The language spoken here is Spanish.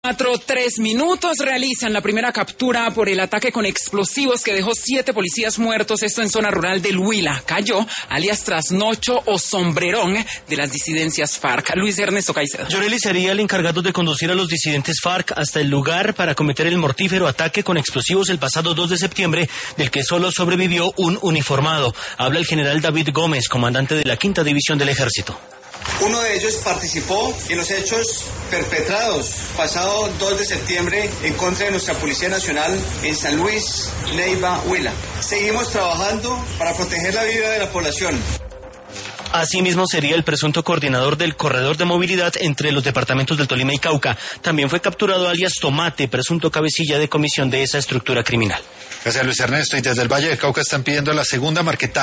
4:03 realizan la primera captura por el ataque con explosivos que dejó 7 policías muertos, esto en zona rural del Huila. Cayó, alias Trasnocho o Sombrerón, de las disidencias FARC. Luis Ernesto Caicedo. Llorelli sería el encargado de conducir a los disidentes FARC hasta el lugar para cometer el mortífero ataque con explosivos el pasado 2 de septiembre, del que solo sobrevivió un uniformado. Habla el general David Gómez, comandante de la 5ª División del Ejército. Uno de ellos participó en los hechos perpetrados pasado 2 de septiembre en contra de nuestra Policía Nacional en San Luis, Neiva, Huila. Seguimos trabajando para proteger la vida de la población. Asimismo sería el presunto coordinador del corredor de movilidad entre los departamentos del Tolima y Cauca. También fue capturado alias Tomate, presunto cabecilla de comisión de esa estructura criminal. Gracias, Luis Ernesto. Y desde el Valle del Cauca están pidiendo la segunda marquetaje